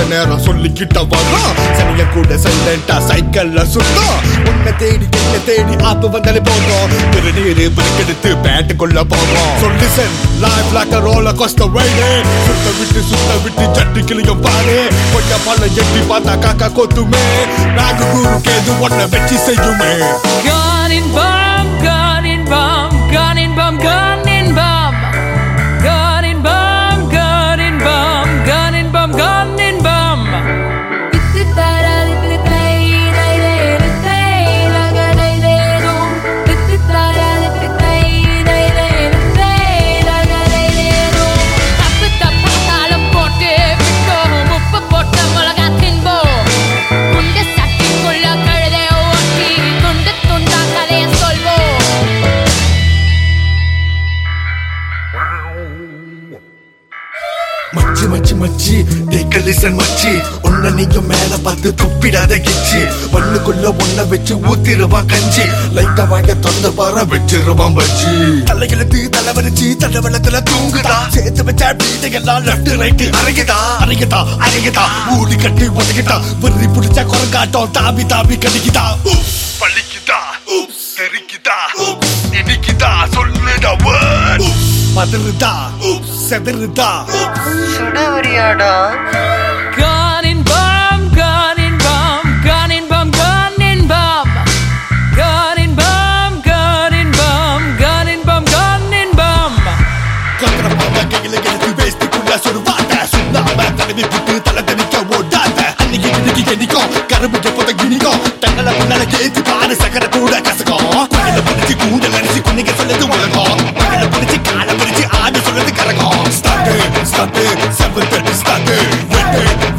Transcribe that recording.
நேரம் சொல்லிக்கிட்ட வரும். சனிய கூட சைலண்டா சைக்கிள்ல சுத்தம். உன்னை தேடி என்ன தேடி ஆப்பு வந்தாலே போதும். திருநீரு பிடிக்கெடுத்து பேட்டுக்குள்ள போவோம். சொல்லி சென் life like a roller coaster ride. சுத்த விட்டு சட்டி கிளியும் பாரு. கொஞ்சம் பல எட்டி பார்த்தா காக்கா கொத்துமே. நாகு குரு கேது ஒன்ன வெற்றி செய்யுமே. Gun in bomb, gun in bomb, gun in bomb, gun in bomb, gun in bomb, gun in bomb, gun in bomb, gun in bomb. மச்சி மச்சி மச்சி டேக்கலிசன் மச்சி. உன்ன நீங்க மேல பார்த்து துப்பிடாத கிச்சி. பண்ணுக்குள்ள ஒன்ன வச்சு ஊத்திருவான் கஞ்சி. லைட்டா வாங்க தொந்த பார வச்சிருவான் பச்சி. தலையெழுத்து தலைவரிச்சு தலைவலத்துல தூங்குதா. சேர்த்து வச்சா பீட்டையெல்லாம் லெஃப்ட் ரைட்டு அரைக்குதா அரைக்குதா அரைக்குதா. ஊடி கட்டி உதகிட்டா. வெறி புடிச்சா குரங்காட்டம் தாவி தாவி கடிக்குதா. பழிக்குதா தெரிக்குதா இனிக்குதா சொல்லுடா வேர்ட். பதறுதா செதறுதா சுடவரியாடா. Gun in bomb, gun in bomb, gun in bomb, gun in bomb, gun in bomb, gun in bomb, gun in bomb, gun in bomb. கத்திர பாப்பா கையில எடுத்து வேஸ்டிக்குள்ள சொருவாட்ட. சுண்ணாம தடவி புட்டு தலை தனிக்க ஓடாத. அன்னைக்கு இன்னைக்கு கெடிக்கும் கரும்பு எப்போத கிணிக்கும். தங்களை முன்னால கேத்து பாரு சக்கர கூட கசக்கும். பகல பிடிச்சி கூண்டல் அடிச்சு குன்னிக்க சொல்லுது உலகம். பகல பிடிச்சி காலை பிடிச்சி ஆடு சொல்லுது கரகம். Start 7:30 start.